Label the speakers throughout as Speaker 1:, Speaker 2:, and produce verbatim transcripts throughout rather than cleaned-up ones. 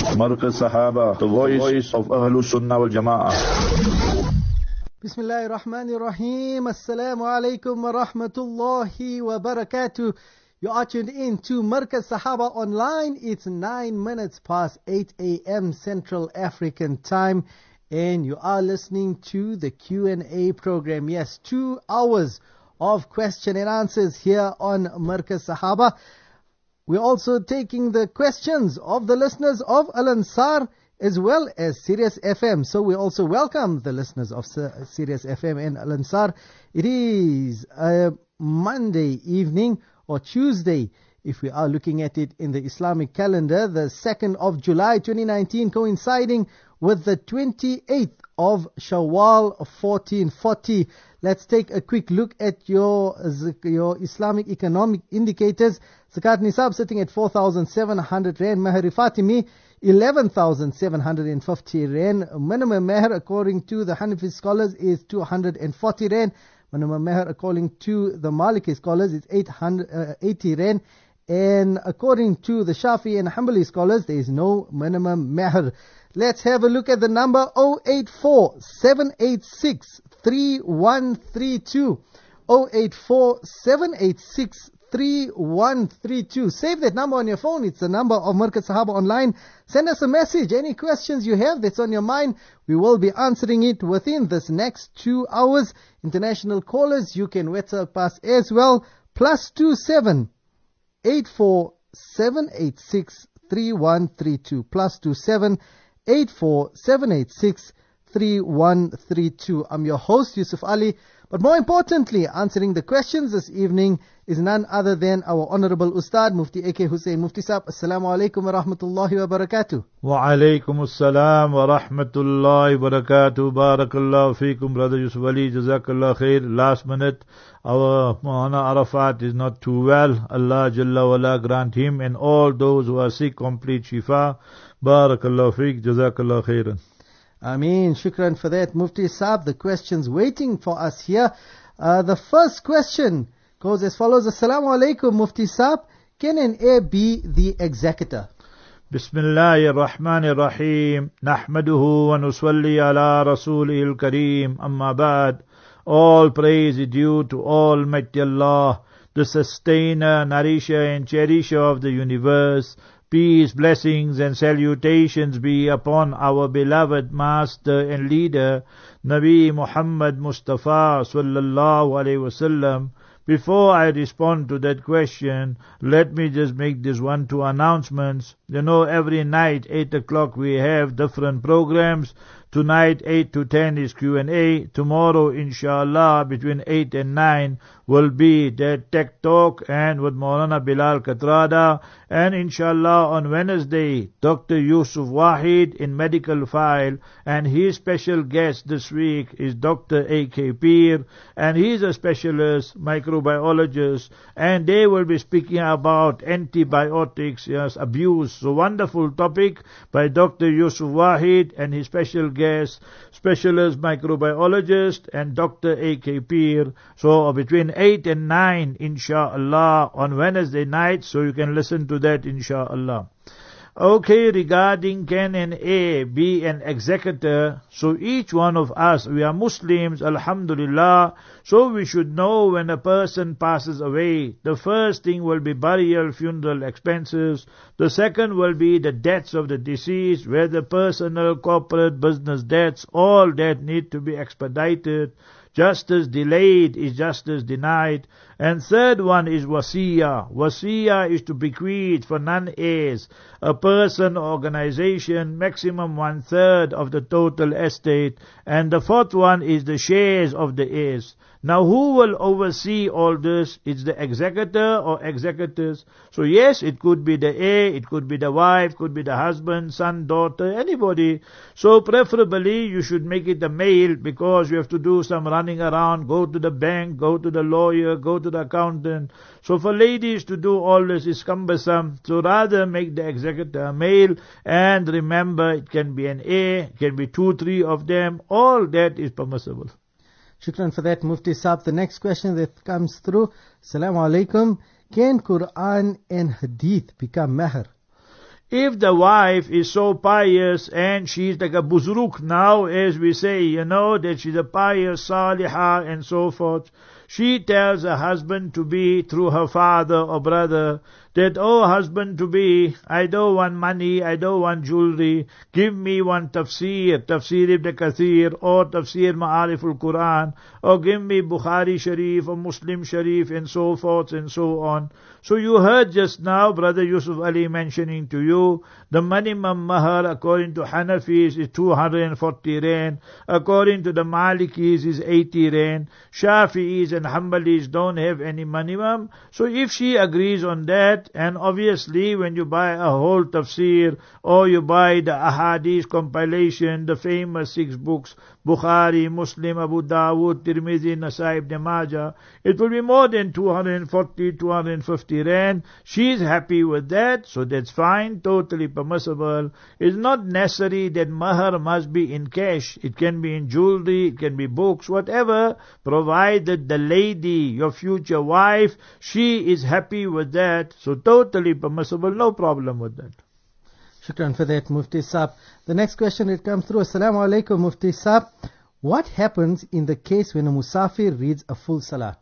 Speaker 1: Markaz Sahaba, the voice of Ahlul Sunnah wal Jama'ah.
Speaker 2: Bismillahir Rahmanir Rahim. Assalamu alaikum wa rahmatullahi wa barakatuh. You are tuned in to Markaz Sahaba Online. It's nine minutes past eight a.m. Central African Time. And you are listening to the Q and A program. Yes, two hours of question and answers here on Markaz Sahaba. We're also taking the questions of the listeners of Al Ansar as well as Sirius F M. So we also welcome the listeners of Sirius F M and Al Ansar. It is a Monday evening or Tuesday, if we are looking at it in the Islamic calendar, the second of July twenty nineteen, coinciding with the twenty-eighth of Shawwal fourteen forty. Let's take a quick look at your, your Islamic economic indicators. Zakat Nisab sitting at four thousand seven hundred Rand. Mahr Fatimi, eleven thousand seven hundred fifty Rand. Minimum Mahr, according to the Hanafi scholars, is two hundred forty Rand. Minimum Mahr, according to the Maliki scholars, is eight hundred eighty Rand. And according to the Shafi and Hanbali scholars, there is no minimum Mahr. Let's have a look at the number zero eight four, seven eight six, three one three two. zero eight four, seven eight six, three one three two. Save that number on your phone. It's the number of Markaz Sahaba Online. Send us a message. Any questions you have that's on your mind, we will be answering it within this next two hours. International callers, you can WhatsApp us as well. Plus two seven eight four seven eight six three one three two. Plus two seven eight four seven eight six three one three two. I'm your host, Yusuf Ali. But more importantly, answering the questions this evening is none other than our Honorable Ustad, Mufti A K Hussain Mufti Saab. Assalamu alaikum wa rahmatullahi wa barakatuh.
Speaker 3: Wa alaikum assalam wa rahmatullahi wa barakatuh. Barakallahu feekum, Brother Yusuf Ali. Jazakallah khair. Last minute, our Maulana Arafat is not too well. Allah Jalla wala grant him and all those who are sick complete shifa. Barakallahu feek. Jazakallah khairan.
Speaker 2: Ameen. Shukran for that, Mufti Saab. The questions waiting for us here. Uh, the first question goes as follows. Assalamu alaikum, Mufti Saab. Can an heir be the executor?
Speaker 3: Bismillahir Rahmanir Rahim. Nahmaduhu wa nusalli ala Rasulihil Kareem. Amma ba'd. All praise is due to Almighty Allah, the sustainer, nourisher and cherisher of the universe. Peace, blessings and salutations be upon our beloved master and leader, Nabi Muhammad Mustafa sallallahu alaihi wasallam. Before I respond to that question, let me just make this one, two announcements. You know, every night, eight o'clock, we have different programs. Tonight, eight to ten is Q and A. Tomorrow, inshallah, between eight and nine will be that Tech Talk and with Maulana Bilal Katrada. And inshallah, on Wednesday, Doctor Yusuf Wahid in Medical File. And his special guest this week is Doctor A K Peer. And he's a specialist microbiologist. And they will be speaking about antibiotics, yes, abuse. So wonderful topic by Doctor Yusuf Wahid and his special guest, specialist microbiologist and Doctor A K Peer. So between eight and nine, inshallah, on Wednesday night, so you can listen to that, inshallah. Okay, regarding can an heir be an executor, so each one of us, we are Muslims, alhamdulillah, so we should know when a person passes away, the first thing will be burial, funeral expenses, the second will be the debts of the deceased, whether personal, corporate, business debts, all that need to be expedited. Justice delayed is justice denied. And third one is wasiya. Wasiya is to bequeath for non-heirs, a person or organization, maximum one third of the total estate. And the fourth one is the shares of the heirs. Now who will oversee all this? It's the executor or executors. So yes, it could be the heir, it could be the wife, could be the husband, son, daughter, anybody. So preferably you should make it a male, because you have to do some running around, go to the bank, go to the lawyer, go to the accountant. So for ladies to do all this is cumbersome. So rather make the executor a male, and remember it can be an heir, it can be two, three of them, all that is permissible.
Speaker 2: Shukran for that, Mufti Saab. The next question that comes through. Assalamu alaikum. Can Quran and Hadith become mahr?
Speaker 3: If the wife is so pious and she's like a buzruk now, as we say, you know, that she's a pious salihah and so forth, she tells her husband to be, through her father or brother, that, oh husband to be, I don't want money, I don't want jewelry, give me one tafsir, tafsir ibn Kathir, or tafsir Ma'arif al-Quran, or give me Bukhari Sharif, or Muslim Sharif, and so forth and so on. So you heard just now, Brother Yusuf Ali mentioning to you, the minimum mahar according to Hanafis is two hundred forty rand, according to the Malikis is eighty rand, Shafi'is and Hanbalis don't have any minimum. So if she agrees on that, and obviously when you buy a whole tafsir, or you buy the ahadith compilation, the famous six books, Bukhari, Muslim, Abu Dawud, Tirmidhi, Nasai, Ibn Majah, it will be more than two hundred forty, two hundred fifty rand. She is happy with that, so that's fine, totally permissible. It's not necessary that mahar must be in cash. It can be in jewelry, it can be books, whatever, provided the lady, your future wife, she is happy with that, so totally permissible, no problem with that.
Speaker 2: Shukran for that, Mufti Saab. The next question that comes through. Assalamu alaikum, Mufti Saab. What happens in the case when a musafir reads a full salah?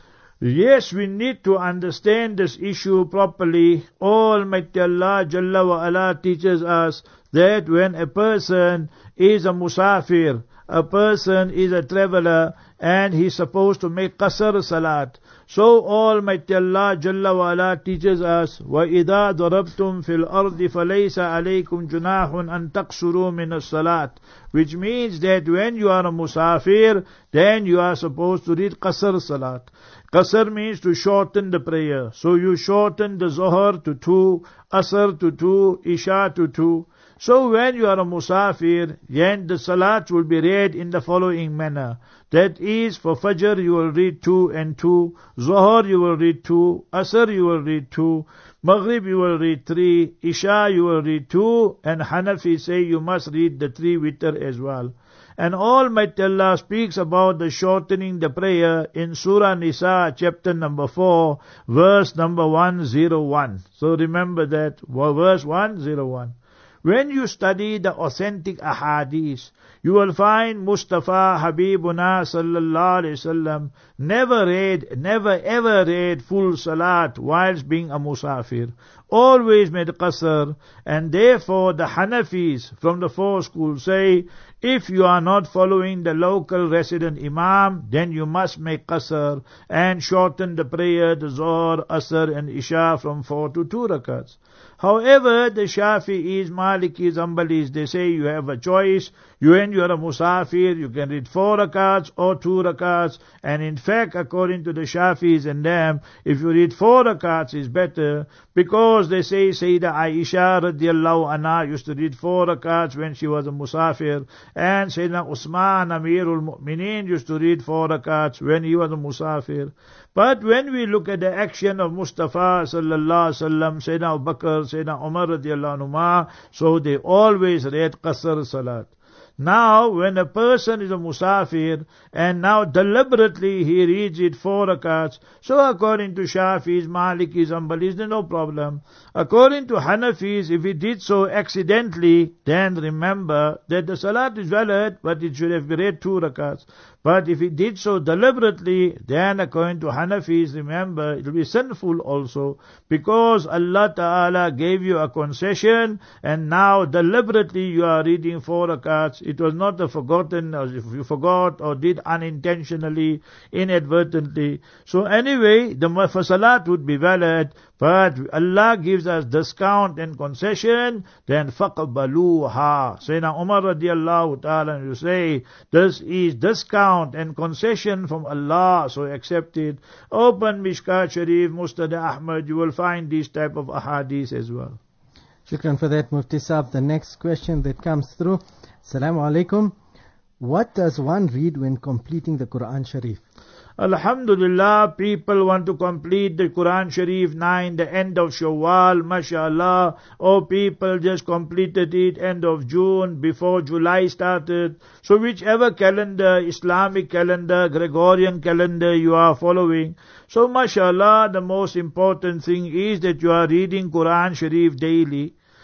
Speaker 3: Yes, we need to understand this issue properly. Almighty Allah Jalla wa Ala teaches us that when a person is a musafir, a person is a traveler, and he's supposed to make qasr salat. So Almighty Allah Jalla wa Ala teaches us, وَإِذَا ضَرَبْتُمْ فِي الْأَرْضِ فَلَيْسَ عَلَيْكُمْ جُنَاحٌ أَن تَقْصُرُوا مِنَ الصَّلَاةِ, which means that when you are a musafir, then you are supposed to read qasr salat. Qasr means to shorten the prayer. So you shorten the Zohar to two, Asr to two, Isha to two. So when you are a musafir, then the salat will be read in the following manner. That is, for Fajr you will read two and two, Zohar you will read two, Asr you will read two, Maghrib you will read three, Isha you will read two, and Hanafi say you must read the three witr as well. And Almighty Allah speaks about the shortening the prayer in Surah Nisa, chapter number four, verse number one oh one. So remember that, verse one oh one. When you study the authentic ahadith, you will find Mustafa Habibuna sallallahu alayhi wasallam never read, never ever read full salat whilst being a musafir. Always made qasr, and therefore the Hanafis from the four schools say, if you are not following the local resident imam, then you must make qasr and shorten the prayer, the Zohar, Asr and Isha from four to two rakats. However, the Shafi'is, Malikis, Hanbalis, they say you have a choice. You when you are a musafir, you can read four rakats or two rakats. And in fact, according to the Shafis and them, if you read four rakats is better, because they say Sayyidah Aisha radiallahu anha used to read four rakats when she was a musafir, and Sayyidina Usman Amirul Mu'mineen used to read four rakats when he was a musafir. But when we look at the action of Mustafa sallallahu alaihi wasallam, Sayyidina Abu Bakr, Sayyidina Umar radiallahu anhuma, so they always read qasr salat. Now, when a person is a musafir, and now deliberately he reads it four rakats, so according to Shafis, Malikis, Hanbalis, there's no problem. According to Hanafis, if he did so accidentally, then remember that the salat is valid, but it should have been read two rakats. But if he did so deliberately, then according to Hanafis, remember, it will be sinful also, because Allah Ta'ala gave you a concession, and now deliberately you are reading four rakats. It was not a forgotten, or if you forgot or did unintentionally, inadvertently. So anyway, the for salat would be valid, but Allah gives us discount and concession, then faqbaluha. Sayyidina Umar radiallahu ta'ala, you say, this is discount and concession from Allah, so accept it. Open Mishkat Sharif, Musnad Ahmad, you will find these type of ahadith as well.
Speaker 2: Shukran for that, Mufti Saab. The next question that comes through. Assalamu alaikum. What does one read when completing the Quran Sharif?
Speaker 3: Alhamdulillah, people want to complete the Quran Sharif nine, the end of Shawwal, mashallah. Or people just completed it end of June, before July started. So whichever calendar, Islamic calendar, Gregorian calendar you are following. So mashallah, the most important thing is that you are reading Quran Sharif daily.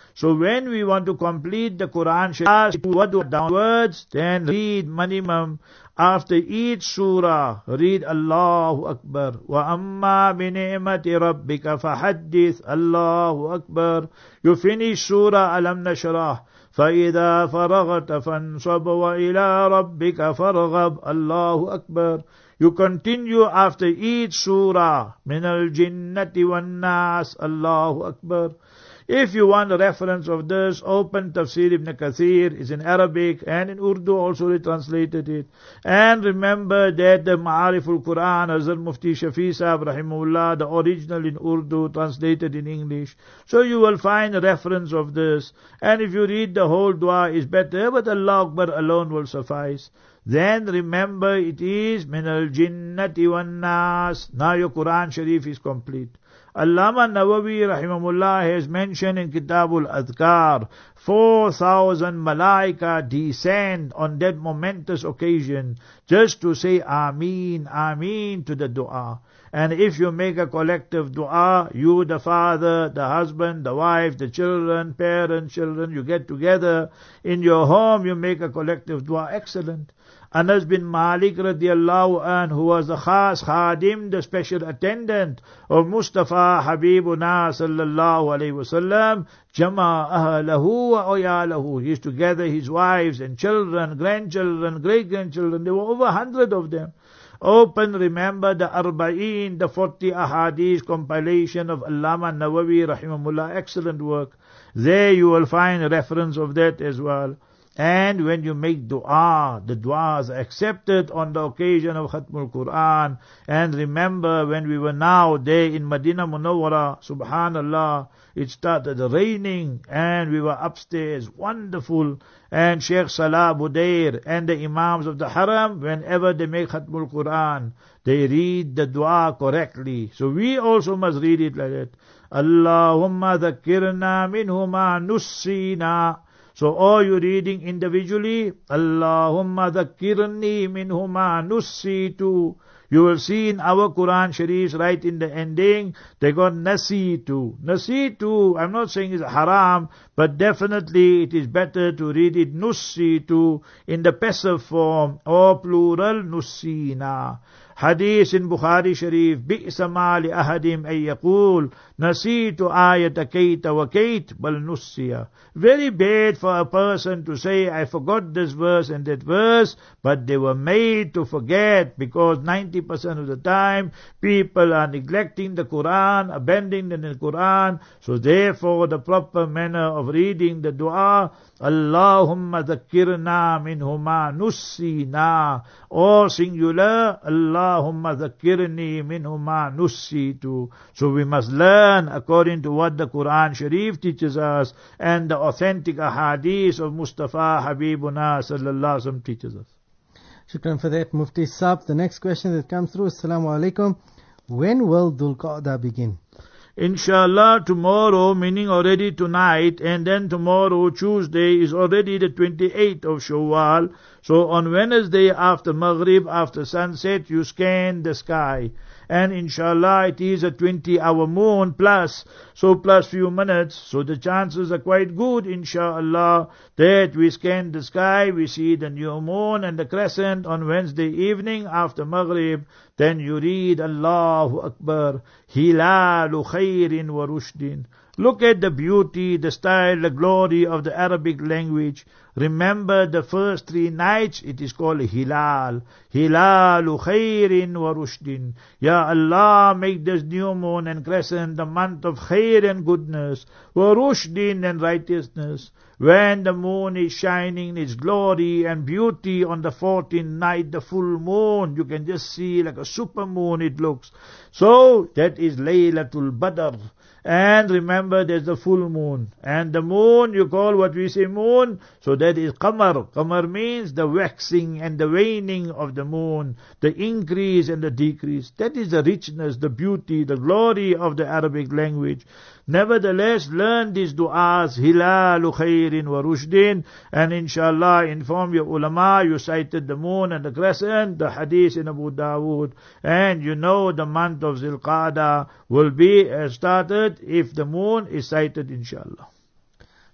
Speaker 3: So when we want to complete the Quran Sharif, what do downwards, then read minimum after each surah, read Allahu Akbar. Wa amma bi ni'mati rabbika fahaddith, Allahu Akbar. You finish surah Alam Nashrah. فَإِذَا فَرَغْتَ فَانْصَبْ وَإِلَىٰ رَبِّكَ فَارْغَبْ, Allahu Akbar. You continue after each surah, مِنَ الْجِنَّةِ وَالنَّاسِ, Allahu Akbar. If you want a reference of this, open Tafsir Ibn Kathir. It's in Arabic and in Urdu also they translated it. And remember that the Ma'ariful Quran, Hazrat Mufti Shafi Sahib Rahimullah, the original in Urdu, translated in English. So you will find a reference of this. And if you read the whole dua, is better, but Allah Akbar alone will suffice. Then remember it is min al-jinnati wan-nas. Now your Quran Sharif is complete. Allama Nawawi rahimahullah has mentioned in Kitabul Adhkar, four thousand malaika descend on that momentous occasion just to say Ameen, Ameen to the dua. And if you make a collective dua, you, the father, the husband, the wife, the children, parents, children, you get together in your home, you make a collective dua, excellent. Anas bin Malik radiallahu anhu, who was the khas khadim, the special attendant of Mustafa Habibuna sallallahu alayhi wasallam, jama ahlahu wa oyalahu. He used to gather his wives and children, grandchildren, great-grandchildren. There were over a hundred of them. Open, remember the Arba'een, the forty ahadith compilation of Allama Nawawi rahimahullah, excellent work. There you will find a reference of that as well. And when you make dua, the duas are accepted on the occasion of Khatmul Quran. And remember, when we were now there in Madinah Munawwara, subhanallah, it started raining and we were upstairs, wonderful. And Sheikh Salah Budair and the Imams of the Haram, whenever they make Khatmul Quran, they read the dua correctly. So we also must read it like that. Allahumma dhakkirna minhuma nussina. So all you reading individually, Allahumma dhakkirni minhuma nussitu. You will see in our Quran Sharif right in the ending, they got nasitu. Nasitu, I'm not saying it's haram, but definitely it is better to read it nussitu in the passive form or plural nussina. Hadith in Bukhari Sharif, bi'sa ma li ahadim ay yaqul nasitu ayata kayta wa kayt bal nussiya. Very bad for a person to say, I forgot this verse and that verse, but they were made to forget, because ninety percent of the time people are neglecting the Quran, abandoning the Quran. So therefore the proper manner of reading the dua, Allahumma dhakkirna minhuma nussina, or singular, Allahumma dhakkirni minhuma nussitu. So we must learn according to what the Quran Sharif teaches us and the authentic ahadith of Mustafa Habibuna sallallahu alaihi wasallam teaches us.
Speaker 2: Shukran for that, Mufti Saab. The next question that comes through, Assalamu alaikum. When will Dhul Qa'dah begin?
Speaker 3: Inshallah, tomorrow, meaning already tonight, and then tomorrow, Tuesday, is already the twenty-eighth of Shawwal. So on Wednesday after Maghrib, after sunset, you scan the sky. And inshallah, it is a twenty hour moon plus, so plus few minutes. So the chances are quite good, inshallah, that we scan the sky, we see the new moon and the crescent on Wednesday evening after Maghrib. Then you read Allahu Akbar, Hilalu khairin wa rushdin. Look at the beauty, the style, the glory of the Arabic language. Remember the first three nights, it is called Hilal. Hilalu khairin wa rushdin. Ya Allah, make this new moon and crescent the month of khair and goodness, wa rushdin and righteousness. When the moon is shining its glory and beauty on the fourteenth night, the full moon, you can just see like a super moon it looks. So that is Laylatul Badr. And remember, there's the full moon. And the moon, you call what we say moon, so that is Qamar. Qamar means the waxing and the waning of the moon, the increase and the decrease. That is the richness, the beauty, the glory of the Arabic language. Nevertheless, learn these du'as, Hilalu khairin wa rushdin, and inshallah inform your ulama. You cited the moon and the crescent, the hadith in Abu Dawood, and you know the month of Zilqa'dah will be uh, started if the moon is sighted, inshallah.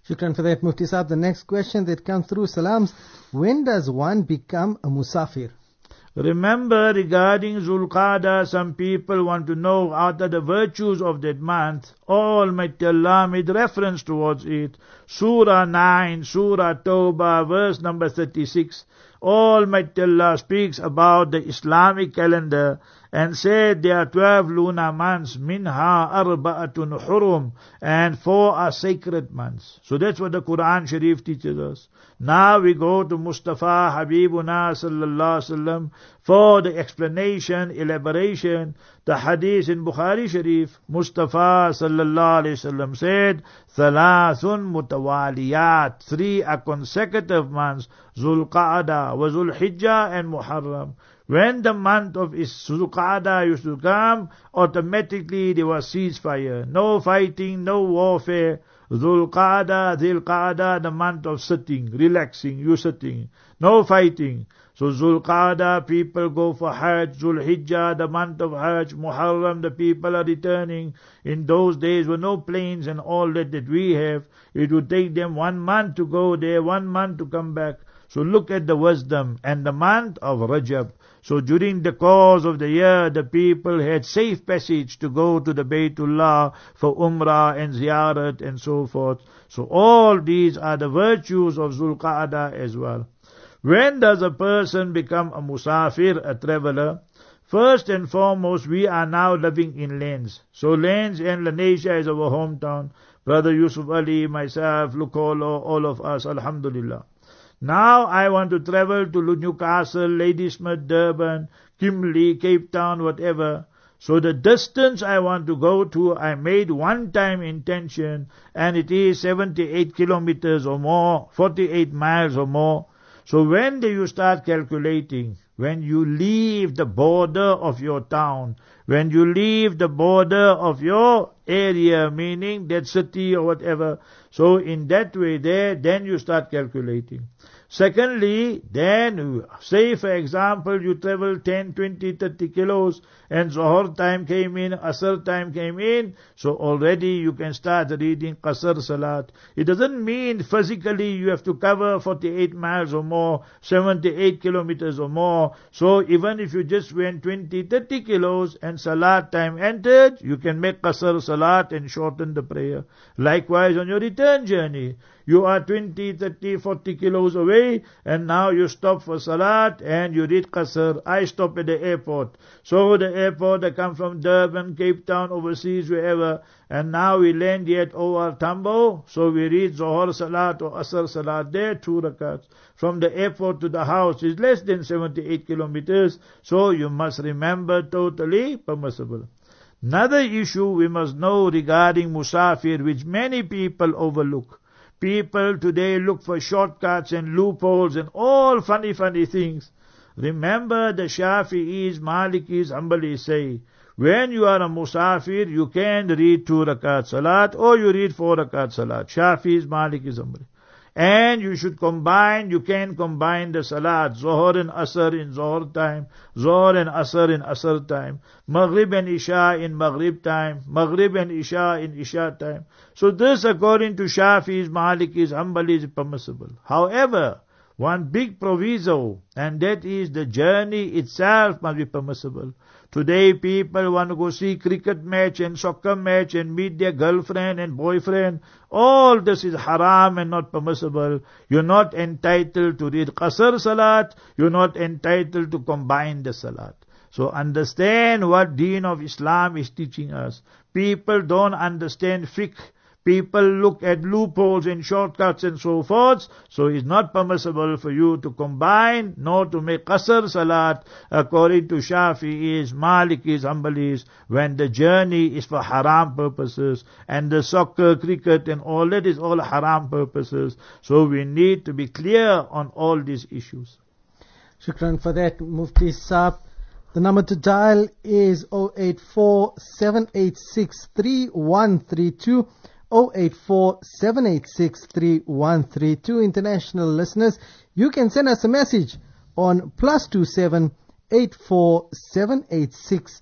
Speaker 2: Shukran for that, Mufti Saab. The next question that comes through salams: when does one become a musafir?
Speaker 3: Remember, regarding Zulqa'dah, some people want to know what are the virtues of that month. Almighty Allah made reference towards it. Surah nine, Surah Tawbah, verse number thirty-six. Almighty Allah speaks about the Islamic calendar and said there are twelve lunar months, minha arba'atun hurum, and four are sacred months. So that's what the Quran Sharif teaches us. Now we go to Mustafa Habibuna sallallahu alaihi wasallam for the explanation, elaboration. The hadith in Bukhari Sharif, Mustafa sallallahu alaihi wasallam said, Thalathun mutawaliyat, three are consecutive months, Zulqa'dah, wa Zulhijjah and Muharram. When the month of Zulqa'dah used to come, automatically there was ceasefire. No fighting, no warfare. Zulqa'dah, Zulqa'dah, the month of sitting, relaxing, you sitting. No fighting. So Zulqa'dah, people go for Hajj. Zulhijjah, the month of Hajj. Muharram, the people are returning. In those days were no planes and all that that we have. It would take them one month to go there, one month to come back. So look at the wisdom. And the month of Rajab. So during the course of the year, the people had safe passage to go to the Baytullah for Umrah and Ziyarat and so forth. So all these are the virtues of Zulqa'dah as well. When does a person become a musafir, a traveler? First and foremost, we are now living in Lens. So Lens and Lanesha is our hometown. Brother Yusuf Ali, myself, Lukolo, all of us, alhamdulillah. Now I want to travel to Newcastle, Ladysmith, Durban, Kimberley, Cape Town, whatever. So the distance I want to go to, I made one time intention, and it is seventy-eight kilometers or more, forty-eight miles or more. So when do you start calculating? When you leave the border of your town, when you leave the border of your area, meaning that city or whatever. So in that way there, then you start calculating. Secondly, then, say for example, you travel ten, twenty, thirty kilos, and Zohar time came in, Asr time came in, so already you can start reading Qasr Salat. It doesn't mean physically you have to cover forty-eight miles or more, seventy-eight kilometers or more. So even if you just went twenty, thirty kilos and Salat time entered, you can make Qasr Salat and shorten the prayer. Likewise on your return journey. You are twenty, thirty, forty kilos away, and now you stop for Salat and you read Qasr. I stop at the airport. So the airport, I come from Durban, Cape Town, overseas, wherever, and now we land here at O R Tambo, so we read Zohar Salat or Asr Salat there, two rakats. From the airport to the house is less than seventy-eight kilometers, so you must remember, totally permissible. Another issue we must know regarding Musafir, which many people overlook. People today look for shortcuts and loopholes and all funny, funny things. Remember the Shafi'is, Malikis, Hanbalis say, when you are a Musafir, you can read two rakat Salat or you read four rakat Salat. Shafi'is, Malikis, Hanbalis. And you should combine, you can combine the Salat, Zohar and Asr in Zohar time, Zohar and Asr in Asr time, Maghrib and Isha in Maghrib time, Maghrib and Isha in Isha time. So this, according to Shafi'is, Malikis, Hanbalis, is permissible. However, one big proviso, and that is the journey itself must be permissible. Today people want to go see cricket match and soccer match and meet their girlfriend and boyfriend. All this is haram and not permissible. You're not entitled to read Qasr Salat. You're not entitled to combine the Salat. So understand what Deen of Islam is teaching us. People don't understand fiqh. People look at loopholes and shortcuts and so forth. So it's not permissible for you to combine, nor to make Qasr Salat according to Shafi'is, Malikis, Hanbalis, when the journey is for haram purposes, and the soccer, cricket and all that is all haram purposes. So we need to be clear on all these issues.
Speaker 2: Shukran for that, Mufti Saab. The number to dial is zero eight four, seven eight six, three one three two. zero eight four, seven eight six, three one three two. International listeners, you can send us a message on plus two seven, eight four seven eight six,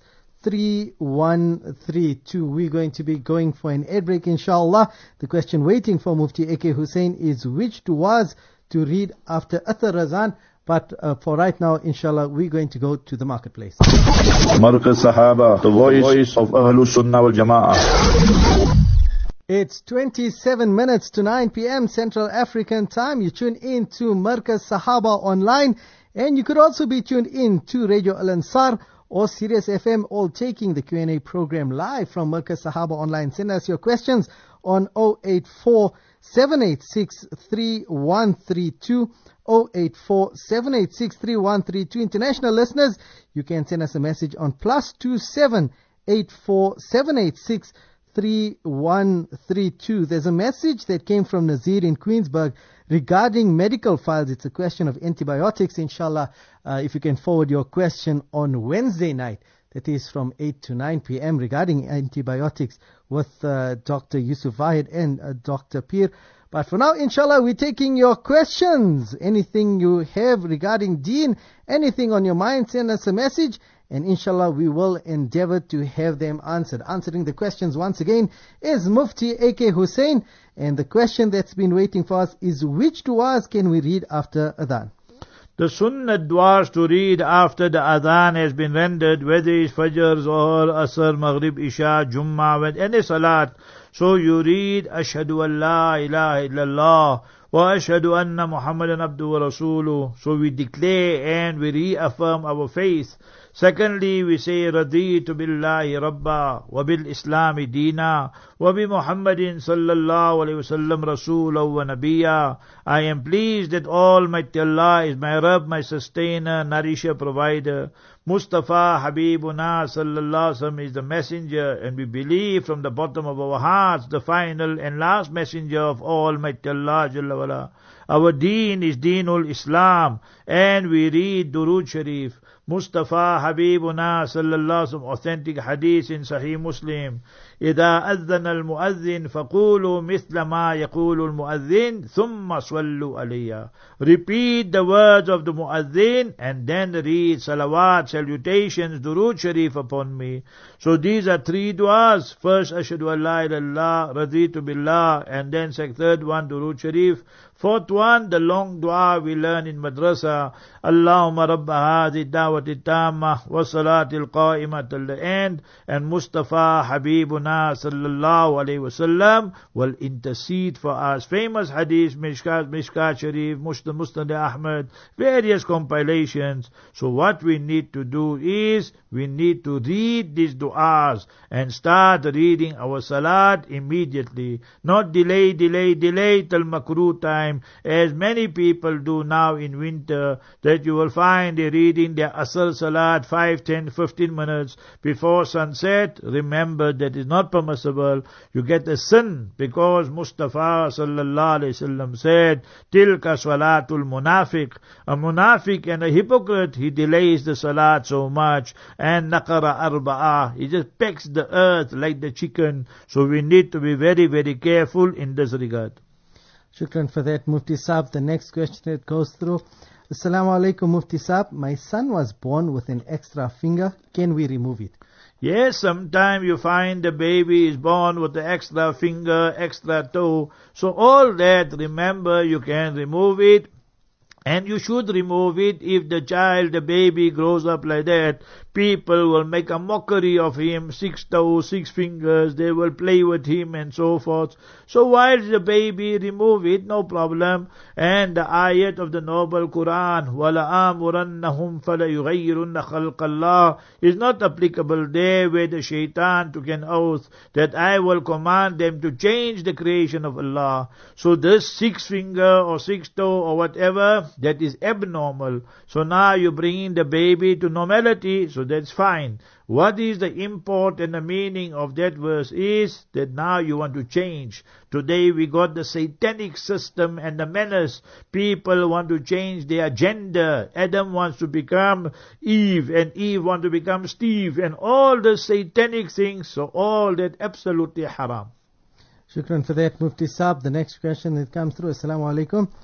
Speaker 2: three one three two. We're going to be going for an ad break, inshallah. The question waiting for Mufti A K Hussein is which du'as to read after Athar Razan. But uh, for right now, inshallah, we're going to go to the marketplace.
Speaker 1: Markaz Sahaba, the voice of Ahlus Sunnah wal Jama'ah.
Speaker 2: It's twenty-seven minutes to nine p.m. Central African Time. You tune in to Markaz Sahaba online. And you could also be tuned in to Radio Al Ansar or Sirius F M, all taking the Q and A program live from Markaz Sahaba online. Send us your questions on zero eight four, seven eight six, three one three two. zero eight four, seven eight six, three one three two. International listeners, you can send us a message on plus two seven eight four, seven eight six, three one three two. There's a message that came from Nazir in Queensburg regarding medical files. It's a question of antibiotics, inshallah. Uh, if you can forward your question on Wednesday night, that is from eight to nine p.m. regarding antibiotics with uh, Doctor Yusuf Wahid and uh, Doctor Peer. But for now, inshallah, we're taking your questions. Anything you have regarding Deen, anything on your mind, send us a message. And inshallah, we will endeavor to have them answered. Answering the questions once again is Mufti A K Hussein. And the question that's been waiting for us is which du'as can we read after Adhan?
Speaker 3: The sunnah du'as to read after the adhan has been rendered, whether it's Fajr, Zohar, Asr, Maghrib, Isha, Jummah, with any salat. So you read, Ashhadu an la ilaha illallah, wa ashhadu anna Muhammadan abduhu wa rasuluh. So we declare and we reaffirm our faith. Secondly, we say, Raditu billahi rabba, wa bil islami deena, wa bi Muhammadin sallallahu alayhi wa sallam rasulahu wa nabiyya. I am pleased that Almighty Allah is my Rabb, my sustainer, nourisher, provider. Mustafa Habibuna sallallahu alaihi wasallam is the messenger, and we believe from the bottom of our hearts the final and last messenger of Almighty Allah Jalla wala. Our deen is Deenul Islam, and we read Durood Sharif. Mustafa Habibuna sallallahu alaihi wasallam, authentic hadith in Sahih Muslim. إذا أذن المؤذن فقولوا مثل ما يقول المؤذن ثم صلوا عليه. Repeat the words of the muazzin and then read salawat, salutations, durood sharif upon me. So these are three du'as. First, Ashhadu an la ilaha illallah, Raditu billah, and then third one, durood sharif. Fourth one, the long dua we learn in madrasa. Allahumma rabba hadhi da'wati tamma wa salatil qa'imah till the end. And Mustafa Habibuna sallallahu alayhi wa sallam will intercede for us. Famous hadith, Mishkat, Mishkat Sharif, Muslim, Musnad Ahmad, various compilations. So what we need to do is, we need to read these du'as and start reading our salat immediately. Not delay, delay, delay till makruh time, as many people do now in winter, that you will find they reading their Asr salat five, ten, fifteen minutes before sunset. Remember, that is not permissible. You get a sin, because Mustafa sallallahu alayhi wasallam said, Tilka salatul munafiq. A munafiq and a hypocrite, he delays the salat so much, and naqara arba'ah, he just pecks the earth like the chicken. So we need to be very, very careful in this regard.
Speaker 2: Shukran for that, Mufti Saab. The next question that goes through. Assalamu alaikum, Mufti Saab. My son was born with an extra finger. Can we remove it?
Speaker 3: Yes, sometimes you find the baby is born with the extra finger, extra toe. So all that, remember, you can remove it. And you should remove it. If the child, the baby grows up like that, people will make a mockery of him, six toes, six fingers, they will play with him and so forth. So while the baby, remove it, no problem. And the ayat of the noble Quran, وَلَآمُرَنَّهُمْ فَلَيُغَيِّرُنَّ خَلْقَ اللَّهِ, is not applicable there, where the shaitan took an oath that I will command them to change the creation of Allah. So this six finger or six toe or whatever, that is abnormal. So now you bring in the baby to normality, so that's fine. What is the import and the meaning of that verse is that now you want to change. Today we got the satanic system and the menace. People want to change their gender. Adam wants to become Eve, and Eve wants to become Steve, and all the satanic things. So all that absolutely haram.
Speaker 2: Shukran for that, Mufti Saab. The next question that comes through. Assalamu alaikum.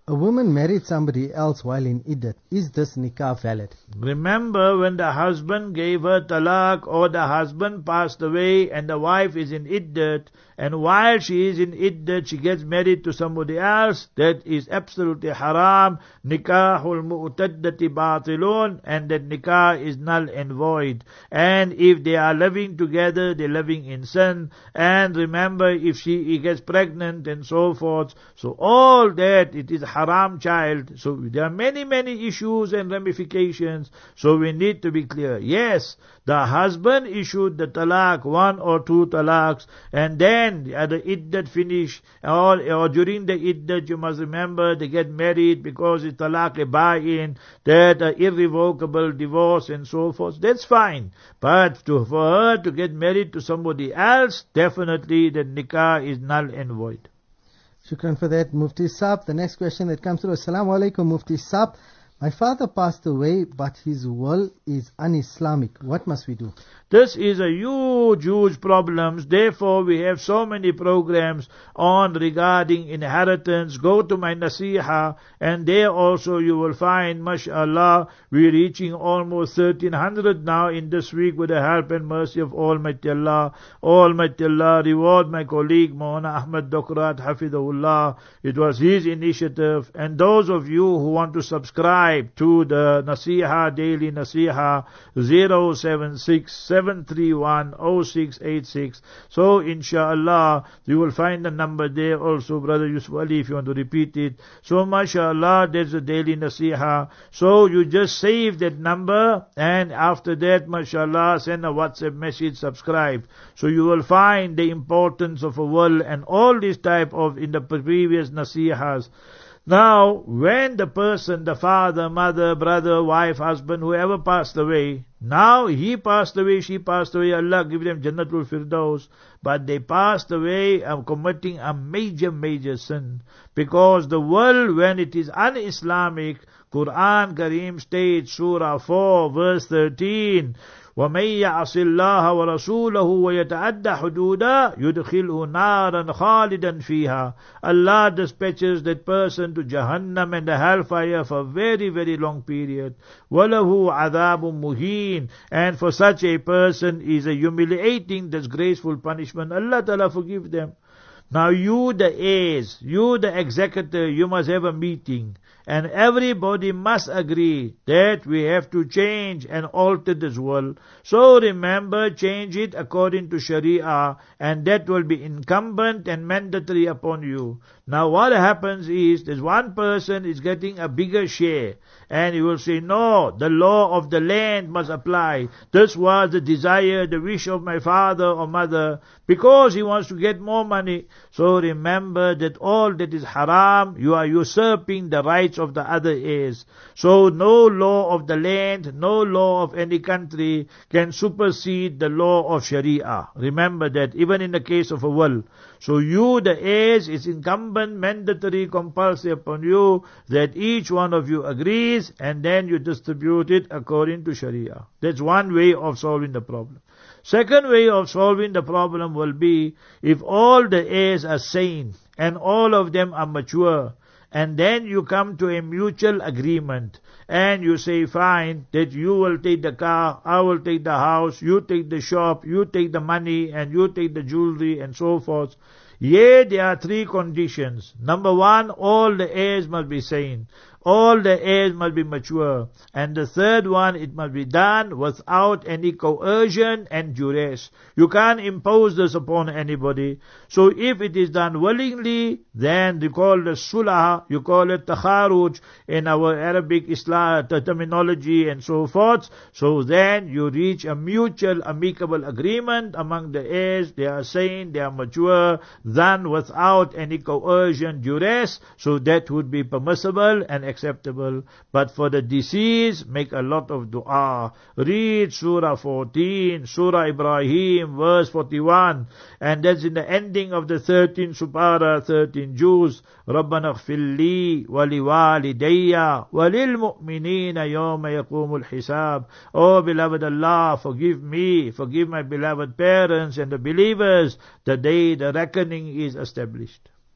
Speaker 2: A woman married somebody else while in iddat. Is this nikah valid?
Speaker 3: Remember, when the husband gave her talaq or the husband passed away and the wife is in iddat, and while she is in iddat she gets married to somebody else, that is absolutely haram. Nikahul mu'taddati batilun, and that nikah is null and void. And if they are living together, they're living in sin. And remember, if she gets pregnant and so forth, so all that, it is haram child. So there are many, many issues and ramifications. So we need to be clear. Yes, the husband issued the talaq, one or two talaqs, and then at the iddat finish, or, or during the iddat, you must remember, they get married because it's talaq e ba'in, that uh, irrevocable divorce and so forth. That's fine. But to, for her to get married to somebody else, definitely the nikah is null and void.
Speaker 2: Shukran for that, Mufti Saab. The next question that comes through. Assalamu alaikum, Mufti Saab. My father passed away, but his will is un-Islamic. What must we do?
Speaker 3: This is a huge, huge problem. Therefore, we have so many programs on regarding inheritance. Go to my nasiha, and there also you will find, mashallah, we're reaching almost thirteen hundred now in this week with the help and mercy of Almighty Allah. Almighty Allah reward my colleague, Maulana Ahmad Dokrat, Hafidahullah. It was his initiative. And those of you who want to subscribe to the Nasiha, Daily Nasiha, zero seven six seven three one zero six eight six. So, inshallah, you will find the number there also, Brother Yusuf Ali, if you want to repeat it. So, mashallah, there's the Daily Nasiha. So, you just save that number, and after that, mashallah, send a WhatsApp message, subscribe. So, you will find the importance of a will and all this type of, in the previous Nasihas. Now, when the person, the father, mother, brother, wife, husband, whoever passed away, now he passed away, she passed away, Allah give them Jannatul Firdaus, but they passed away um, committing a major, major sin. Because the will, when it is un-Islamic, Quran Kareem states, Surah four, verse thirteen, وَمَن يَعْصِ اللَّهَ وَرَسُولَهُ وَيَتَعَدَّ حُدُودًا يُدْخِلْهُ نَارًا خَالِدًا فِيهَا. Allah dispatches that person to Jahannam and the hellfire for a very, very long period. وَلَهُ عَذَابٌ مُهِينٌ. And for such a person is a humiliating, disgraceful punishment. Allah Ta'ala forgive them. Now you the heirs, you the executor, you must have a meeting. And everybody must agree that we have to change and alter this will. So remember, change it according to Sharia, and that will be incumbent and mandatory upon you. Now what happens is, there's one person is getting a bigger share, and he will say, no, the law of the land must apply. This was the desire, the wish of my father or mother, because he wants to get more money. So remember that all that is haram, you are usurping the rights of the other heirs. So no law of the land, no law of any country can supersede the law of Sharia. Remember that, even in the case of a will. So you, the heirs, it's incumbent, mandatory, compulsory upon you that each one of you agrees, and then you distribute it according to Sharia. That's one way of solving the problem. Second way of solving the problem will be, if all the heirs are sane and all of them are mature, and then you come to a mutual agreement, and you say, fine, that you will take the car, I will take the house, you take the shop, you take the money, and you take the jewelry, and so forth. Yea, there are three conditions. Number one, all the heirs must be sane. All the heirs must be mature. And the third one, it must be done without any coercion and duress. You can't impose this upon anybody. So if it is done willingly, then you call it sulah, you call it takharuj in our Arabic Islam terminology and so forth. So then you reach a mutual amicable agreement among the heirs. They are sane, they are mature, done without any coercion, duress. So that would be permissible and acceptable. But for the deceased, make a lot of dua. Read Surah fourteen, Surah Ibrahim, verse forty-one, and that's in the ending of the thirteenth Supara, thirteen Juz. رَبَّنَا اغْفِرْ لِي وَلِوَالِدَيَّ وَلِلْمُؤْمِنِينَ يَوْمَ يَقُومُ الْحِسَابِ. Oh beloved Allah, forgive me, forgive my beloved parents and the believers the day the reckoning is established.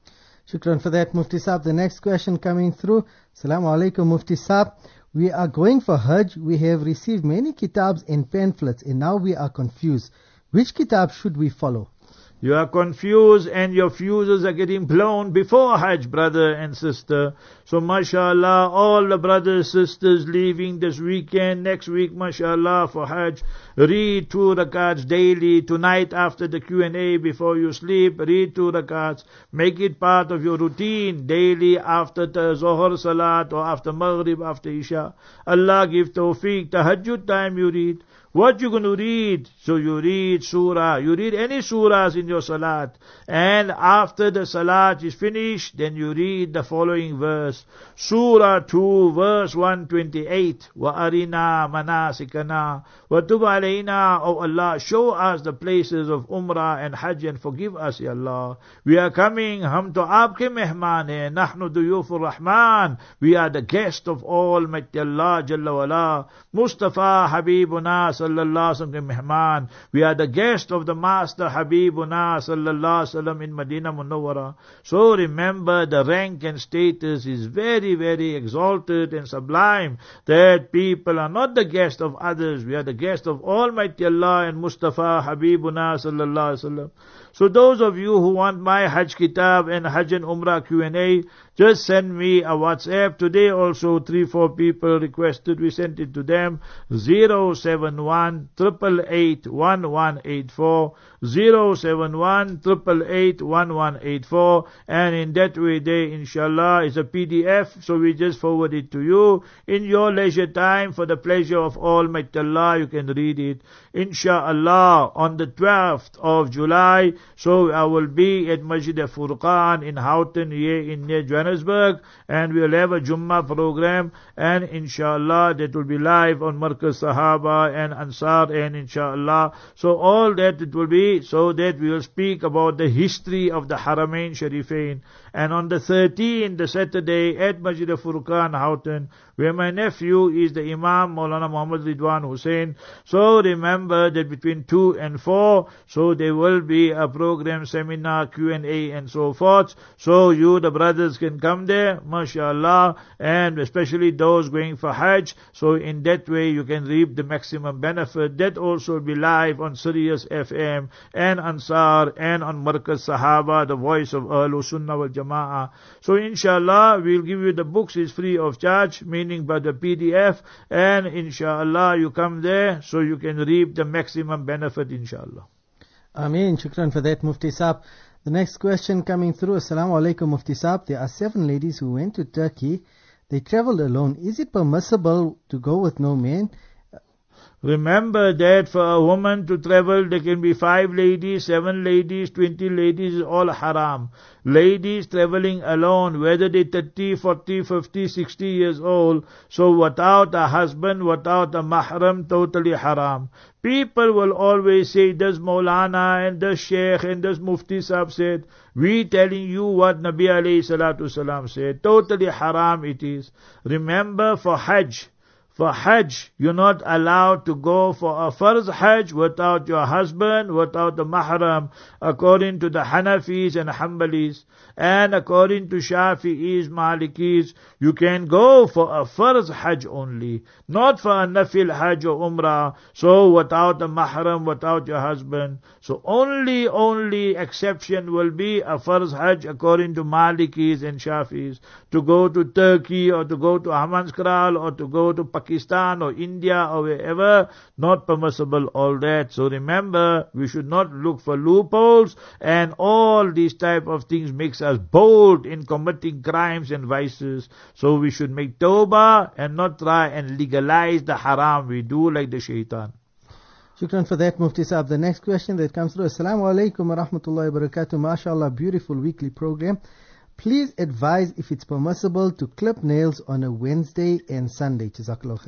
Speaker 2: Shukran for that, Mufti Saab. The next question coming through. Assalamu alaikum, Mufti Saab. We are going for Hajj. We have received many kitabs and pamphlets, and now we are confused. Which kitab should we follow?
Speaker 3: You are confused and your fuses are getting blown before Hajj, brother and sister. So mashallah, all the brothers, sisters leaving this weekend, next week, mashallah, for Hajj, read two rakats daily. Tonight after the Q and A, before you sleep, read two rakats. Make it part of your routine daily after the Zohar Salat or after Maghrib, after Isha. Allah give tawfiq. Tahajjud time you read. What you going to read? So you read surah. You read any surahs in your salat. And after the salat is finished, then you read the following verse. Surah two, verse one twenty-eight. Wa arina manasikana. Wa tub alayna. O Allah, show us the places of Umrah and Hajj and forgive us, Ya Allah. We are coming. Hum to aapke mehman hai. Nahnu duyufur Rahman. We are the guest of Almighty Allah Jalla wala. Mustafa Habibuna sallallahu alaihi wasallam mehman. We are the guest of the Master Habibuna sallallahu alaihi wasallam in Medina Munawwara. So remember, the rank and status is very, very exalted and sublime, that people are not the guest of others. We are the guest of Almighty Allah and Mustafa Habibuna sallallahu alaihi wasallam. So those of you who want my Hajj Kitab and Hajj and Umrah Q and A, just send me a WhatsApp. Today also three, four people requested, we sent it to them. zero seven one, eight eight eight, one one eight four. zero seven one, eight eight eight, one one eight four. And in that way they, inshallah, is a P D F. So we just forward it to you. In your leisure time, for the pleasure of Almighty Allah, you can read it. Inshallah, on the twelfth of July, so I will be at Masjid Furqan in Houghton, here in near Johannesburg, and we'll have a Jummah program, and inshallah that will be live on Markaz Sahaba and Ansar, and inshallah, so all that it will be, so that we will speak about the history of the Haramain Sharifain. And on the thirteenth, the Saturday, at Masjid Furqan, Houghton, where my nephew is the Imam Maulana Muhammad Ridwan Hussain. So remember that between two and four, so there will be a program, seminar, Q and A and so forth. So you, the brothers, can come there, mashallah, and especially those going for Hajj. So in that way you can reap the maximum benefit. That also will be live on Sirius F M and Ansar and on Markaz Sahaba, the voice of Ahlul Sunnah wal Jama'ah. So inshallah we'll give you the books, is free of charge, meaning by the P D F, and inshallah you come there so you can reap the maximum benefit, inshallah.
Speaker 2: Ameen. Shukran for that, Mufti Saab. The next question coming through. Assalamu alaikum, Mufti Saab. There are seven ladies who went to Turkey. They traveled alone. Is it permissible to go with no man?
Speaker 3: Remember that for a woman to travel, there can be five ladies, seven ladies, twenty ladies, is all haram. Ladies traveling alone, whether they thirty, forty, fifty, sixty years old, so without a husband, without a mahram, totally haram. People will always say, does Maulana and does Sheikh and does Mufti Sahib said. We telling you what Nabi alayhi salatu salam said. Totally haram it is. Remember, for Hajj, For Hajj, you're not allowed to go for a Farz Hajj without your husband, without the mahram, according to the Hanafis and Hanbalis. And according to Shafi'is, Malikis, you can go for a Farz Hajj only, not for a Nafil Hajj or Umrah, so without a mahram, without your husband. So only, only exception will be a Farz Hajj according to Malikis and Shafi'is. To go to Turkey or to go to Ahmadskral or to go to Pakistan or India or wherever, not permissible all that. So remember, we should not look for loopholes, and all these type of things makes us bold in committing crimes and vices. So we should make tawbah and not try and legalize the haram we do like the shaitan.
Speaker 2: Shukran for that, Mufti Saab. The next question that comes through. Assalamu alaikum wa rahmatullahi wa barakatuh. MashaAllah, beautiful weekly program. Please advise if it's permissible to clip nails on a Wednesday and Sunday. Jazakallah khair.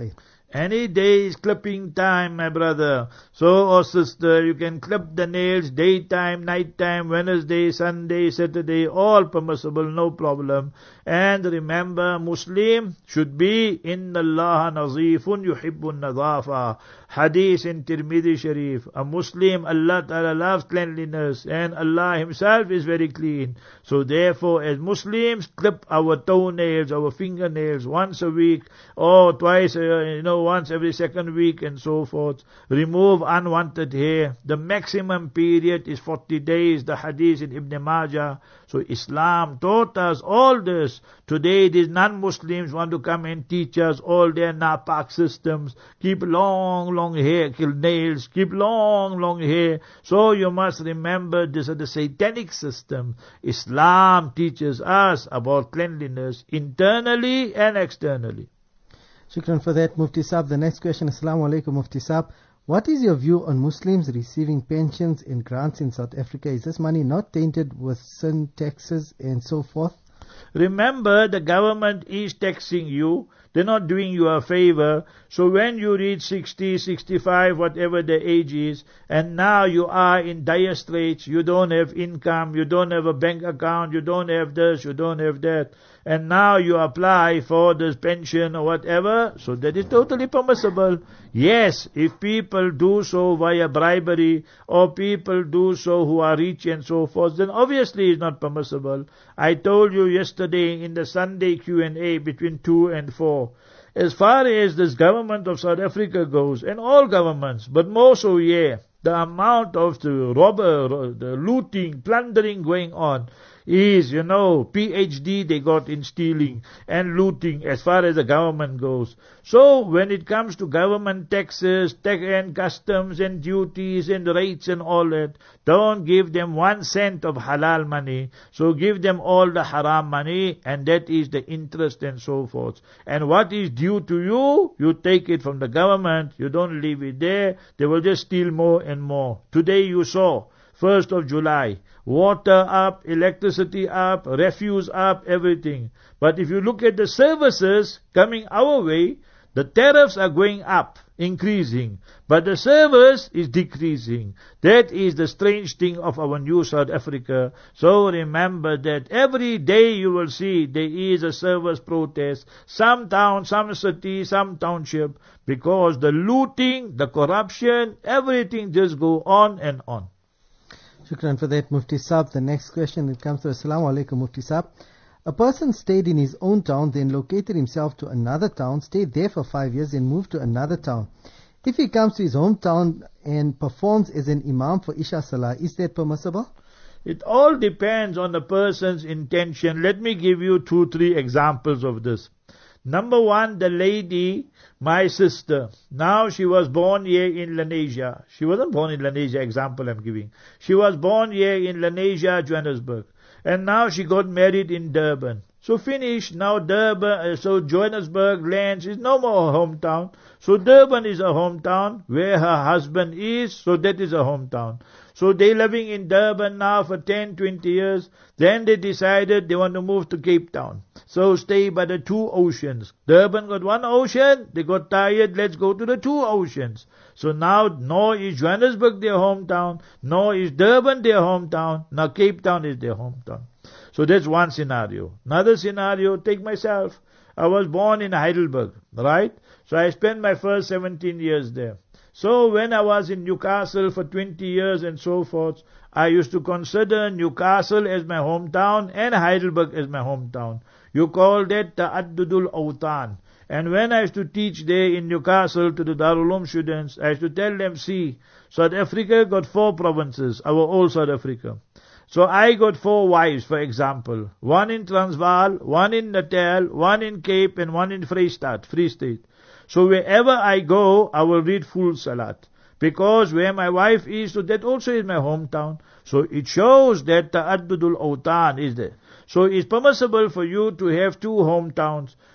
Speaker 3: Any day is clipping time, my brother. So, or sister, you can clip the nails daytime, nighttime, Wednesday, Sunday, Saturday, all permissible, no problem. And remember, Muslim should be Inna Allah nazifun yuhibbun nadafa. Hadith in Tirmidhi Sharif. A Muslim, Allah Ta'ala loves cleanliness, and Allah Himself is very clean. So therefore, as Muslims, clip our toenails, our fingernails once a week, or twice, uh, you know, once every second week, and so forth. Remove unwanted hair. The maximum period is forty days, the hadith in Ibn Majah. So Islam taught us all this. Today these non-Muslims want to come and teach us all their napak systems. Keep long, long hair, kill nails, keep long, long hair. So you must remember, this is the satanic system. Islam teaches us about cleanliness internally and externally.
Speaker 2: Shukran for that, Mufti Saab. The next question, Assalamu alaikum, Mufti Saab. What is your view on Muslims receiving pensions and grants in South Africa? Is this money not tainted with sin, taxes and so forth?
Speaker 3: Remember, the government is taxing you. They're not doing you a favor. So when you reach sixty, sixty-five, whatever the age is, and now you are in dire straits, you don't have income, you don't have a bank account, you don't have this, you don't have that, and now you apply for this pension or whatever, so that is totally permissible. Yes, if people do so via bribery, or people do so who are rich and so forth, then obviously it's not permissible. I told you yesterday in the Sunday Q and A between two and four, as far as this government of South Africa goes, and all governments, but more so, yeah, the amount of the robber, the looting, plundering going on is, you know, P H D they got in stealing and looting as far as the government goes. So when it comes to government taxes, tax and customs and duties and rates and all that, don't give them one cent of halal money. So give them all the haram money, and that is the interest and so forth. And what is due to you, you take it from the government. You don't leave it there. They will just steal more and more. Today you saw, first of July, water up, electricity up, refuse up, everything. But if you look at the services coming our way, the tariffs are going up, increasing, but the service is decreasing. That is the strange thing of our new South Africa. So remember that every day you will see there is a service protest, some town, some city, some township, because the looting, the corruption, everything just go on and on.
Speaker 2: Shukran for that, Mufti Saab. The next question, it comes to Assalamu alaikum, Mufti Saab. A person stayed in his own town, then located himself to another town, stayed there for five years, and moved to another town. If he comes to his hometown and performs as an imam for Isha Salah, is that permissible?
Speaker 3: It all depends on the person's intention. Let me give you two, three examples of this. Number one, the lady, my sister. Now she was born here in Lenasia. She wasn't born in Lenasia, example I'm giving. She was born here in Lenasia, Johannesburg. And now she got married in Durban. So finish, now Durban, uh, so Johannesburg lands is no more her hometown. So Durban is her hometown, where her husband is, so that is her hometown. So they living in Durban now for ten, twenty years. Then they decided they want to move to Cape Town. So stay by the two oceans. Durban got one ocean, they got tired, let's go to the two oceans. So now, nor is Johannesburg their hometown, nor is Durban their hometown, now Cape Town is their hometown. So that's one scenario. Another scenario, take myself. I was born in Heidelberg, right? So I spent my first seventeen years there. So when I was in Newcastle for twenty years and so forth, I used to consider Newcastle as my hometown and Heidelberg as my hometown. You call that Ta'addudul Awtan. And when I used to teach there in Newcastle to the Darul Uloom students, I used to tell them, see, South Africa got four provinces, our old South Africa. So I got four wives, for example. One in Transvaal, one in Natal, one in Cape, and one in Vrystaat, Free State. So wherever I go, I will read full Salat. Because where my wife is, so that also is my hometown. So it shows that Ta'addudul Awtan is there. So it's permissible for you to have two hometowns.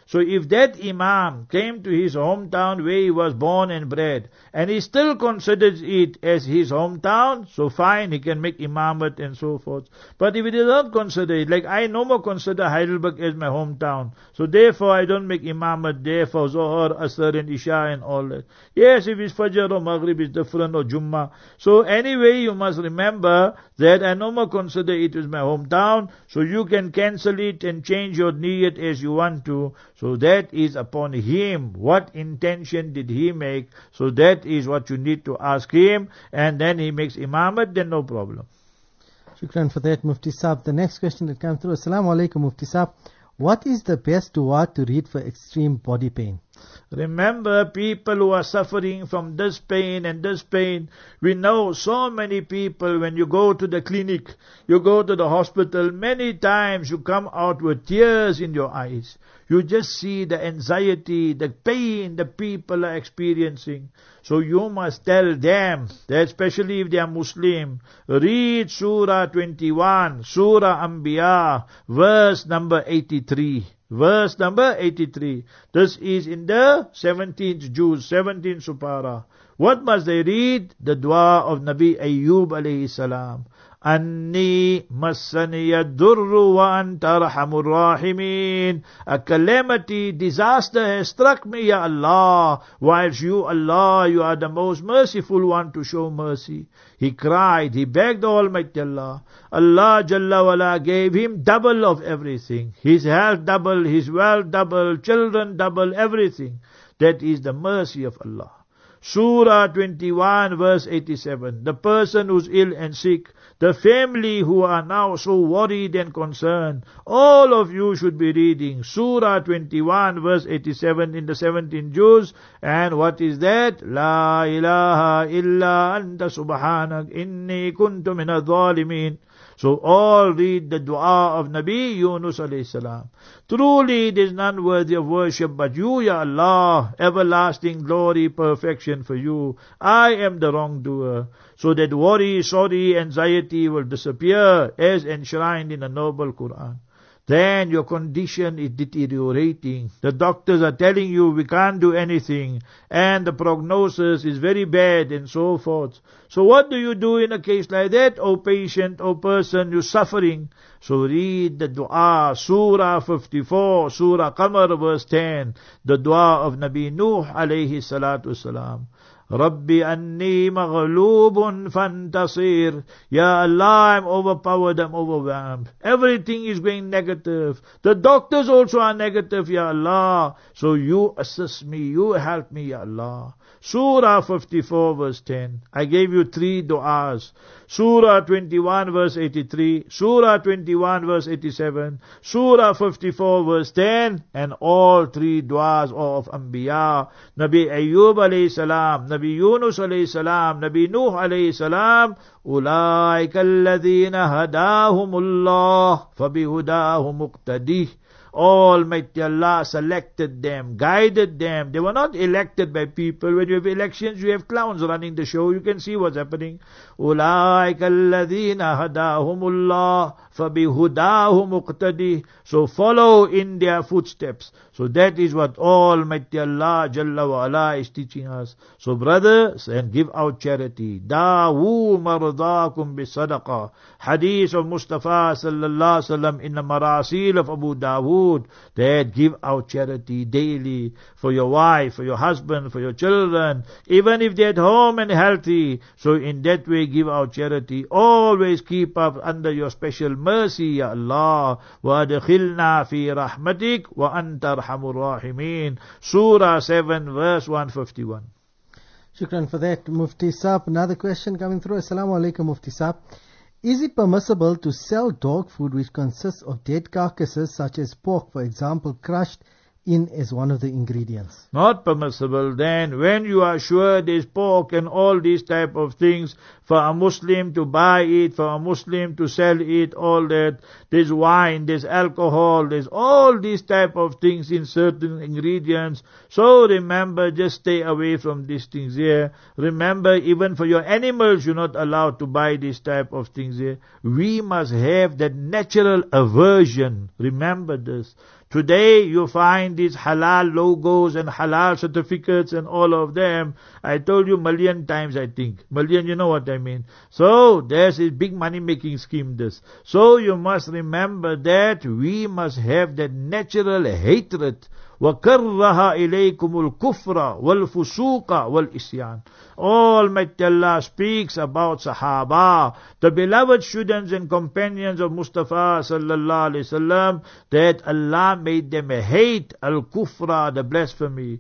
Speaker 3: So if that imam came to his hometown where he was born and bred, and he still considers it as his hometown, so fine, he can make imamat and so forth. But if he does not consider it, like I no more consider Heidelberg as my hometown, so therefore I don't make imamat there for Zohar, Asr and Isha and all that. Yes, if it's Fajr or Maghrib is different, or Jummah. So anyway, you must remember that I no more consider it as my hometown, so you can cancel it and change your niyat as you want to. So that is upon him. What intention did he make? So that is what you need to ask him, and then he makes imamat, then no problem.
Speaker 2: Shukran for that, Mufti Saab. The next question that comes through. Assalamu alaikum, Mufti Saab. What is the best dua to read for extreme body pain?
Speaker 3: Remember, people who are suffering from this pain and this pain, we know so many people, when you go to the clinic, you go to the hospital, many times you come out with tears in your eyes. You just see the anxiety, the pain the people are experiencing. So you must tell them, that especially if they are Muslim, read Surah twenty-one, Surah Anbiya, verse number eighty-three. Verse number eighty-three. This is in the seventeenth juz, seventeenth supara. What must they read? The dua of Nabi Ayyub alayhi salam. Anni massaniya durru wa anta arhamur rahimin. A calamity, disaster has struck me, Ya Allah. Whilst you, Allah, you are the most merciful one to show mercy. He cried, he begged Almighty Allah. Allah Jalla wala gave him double of everything. His health double, his wealth double, children double, everything. That is the mercy of Allah. Surah twenty-one verse eighty-seven. The person who's ill and sick, the family who are now so worried and concerned, all of you should be reading Surah twenty-one verse eighty-seven in the seventeenth juz. And what is that? La ilaha illa anta subhanak inni kuntu minadh dhalimin. So all read the dua of Nabi Yunus alayhi salam. Truly it is none worthy of worship but you, Ya Allah. Everlasting glory, perfection for you. I am the wrongdoer. So that worry, sorry, anxiety will disappear as enshrined in the noble Quran. Then your condition is deteriorating. The doctors are telling you we can't do anything, and the prognosis is very bad and so forth. So what do you do in a case like that? O patient, O person, you're suffering. So read the dua, Surah fifty-four, Surah Qamar verse ten, the dua of Nabi Nuh alayhi salatu salam. Rabbi anni maghlubun fantasir. Ya Allah, I'm overpowered, I'm overwhelmed. Everything is going negative. The doctors also are negative, Ya Allah. So you assist me, you help me, Ya Allah. Surah fifty-four verse ten. I gave you three du'as. Surah twenty-one verse eighty-three, Surah twenty-one verse eighty-seven, Surah fifty-four verse ten, and all three du'as of Anbiya. Nabi Ayyub alayhi salam, Nabi Yunus alayhi salam, Nabi Nuh alayhi salam. Ulaika alladhina hadahumullah, fabihudahu muqtadih. Almighty Allah selected them, guided them. They were not elected by people. When you have elections, you have clowns running the show. You can see what's happening. أُولَٰئِكَ الَّذِينَ هَدَاهُمُ اللَّهُ فَبِهُدَاهُ مُقْتَدِي. So follow in their footsteps. So that is what Almighty Allah Jalla wa Ala is teaching us. So brothers, and give out charity. Dawu mardakum bisadaqah. Hadith of Mustafa sallallahu alaihi wasallam in the Marasil of Abu Dawood, that give out charity daily for your wife, for your husband, for your children, even if they're at home and healthy. So in that way give out charity. Always keep up under your special mercy, Ya Allah. Wa adkhilna fi rahmatik wa anta arhamur rahimin. Surah seven verse one fifty-one.
Speaker 2: Shukran for that, Mufti Saab. Another question coming through. Assalamu alaikum, Mufti Saab. Is it permissible to sell dog food which consists of dead carcasses such as pork, for example, crushed in as one of the ingredients?
Speaker 3: Not permissible. Then when you are sure there's pork and all these type of things, for a Muslim to buy it, for a Muslim to sell it, all that, there's wine, there's alcohol, there's all these type of things in certain ingredients. So remember, just stay away from these things here. Remember, even for your animals, you're not allowed to buy these type of things here. We must have that natural aversion. Remember this. Today you find these halal logos and halal certificates and all of them. I told you million times, I think. Million, you know what I mean. So, there's a big money making scheme this. So, you must remember that we must have that natural hatred. وَكَرَّهَ إِلَيْكُمُ الْكُفْرَ وَالْفُسُوقَ وَالْإِسْيَانَ. Almighty Allah speaks about Sahaba, the beloved students and companions of Mustafa sallallahu alaihi wasallam, that Allah made them hate al-kufra, the blasphemy.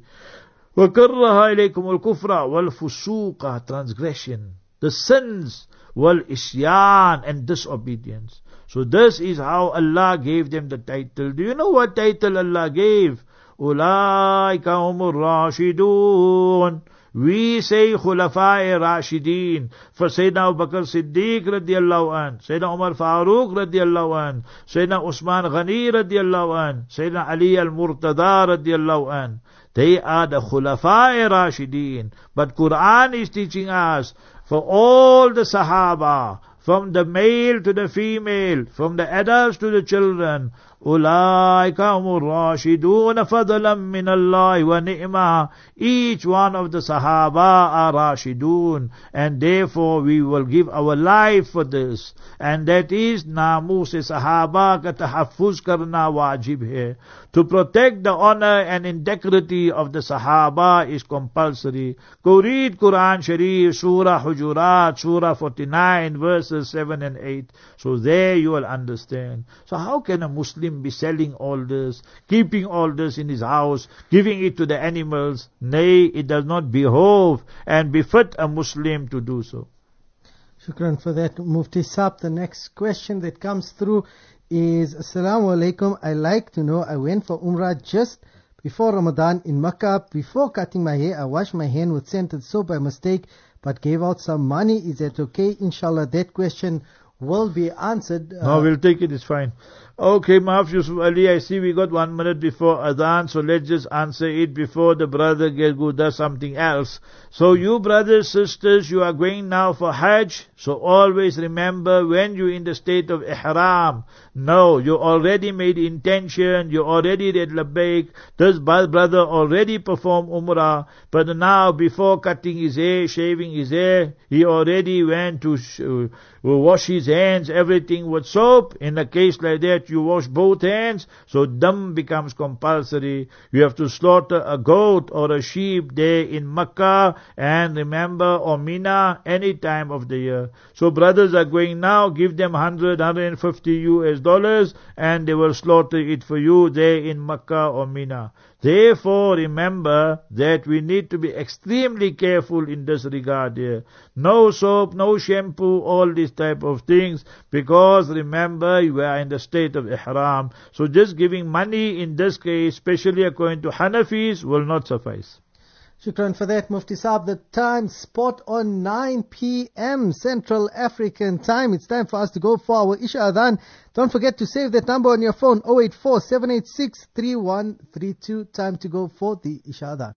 Speaker 3: وَكَرَّهَ إِلَيْكُمُ الْكُفْرَ وَالْفُسُوقَ, transgression, the sins, wal-isyan, and disobedience. So this is how Allah gave them the title. Do you know what title Allah gave? أُولَٰئِكَ هُمُ الرَّاشِدُونَ. We say Khulafai Rashideen. For Sayyidina Abu Bakr Siddiq radiyallahu an, Sayyidina Umar Farooq radiyallahu an, Sayyidina Usman Ghani radiyallahu an, Sayyidina Ali al-Murtada radiyallahu an. They are the Khulafai Rashideen. But Quran is teaching us, for all the Sahaba, from the male to the female, from the adults to the children, أُولَٰئِكَ هُمُ الرَّاشِدُونَ فَضْلًا مِّنَ اللَّهِ وَنِعْمَةً. Each one of the Sahaba are Rashidun, and therefore we will give our life for this. And that is Namus Sahaba ka tahaffuz karna wajib hai. To protect the honor and integrity of the Sahaba is compulsory. Go read Quran Sharif, Surah Hujurat, Surah forty-nine, verses seven and eight. So there you will understand. So how can a Muslim be selling all this, keeping all this in his house, giving it to the animals? Nay, it does not behove and befit a Muslim to do so.
Speaker 2: Shukran for that, Mufti Saab. The next question that comes through is, Assalamu alaikum. I like to know, I went for Umrah just before Ramadan in Makkah. Before cutting my hair, I washed my hand with scented soap by mistake, but gave out some money. Is that okay? Inshallah, that question will be answered. Uh,
Speaker 3: no, we'll take it, it's fine. Okay, Maaf Yusuf Ali, I see we got one minute before Adhan, so let's just answer it before the brother gets go does something else. So you brothers, sisters, you are going now for Hajj, so always remember when you're in the state of Ihram, no, you already made intention, you already did Labbaik, this brother already performed Umrah, but now before cutting his hair, shaving his hair, he already went to uh, wash his hands, everything with soap. In a case like that, you wash both hands, so dam becomes compulsory. You have to slaughter a goat or a sheep there in Makkah, and remember, or Mina, any time of the year. So brothers are going now, give them one hundred, one hundred fifty U S dollars, and they will slaughter it for you there in Makkah or Mina. Therefore, remember that we need to be extremely careful in this regard here. No soap, no shampoo, all these type of things, because remember, you are in the state of Ihram. So just giving money in this case, especially according to Hanafis, will not suffice.
Speaker 2: Shukran for that, Mufti Saab. The time spot on nine p.m. Central African time. It's time for us to go for our Isha Adhan. Don't forget to save that number on your phone, zero eight four, seven eight six, three one three two. Time to go for the Isha Adhan.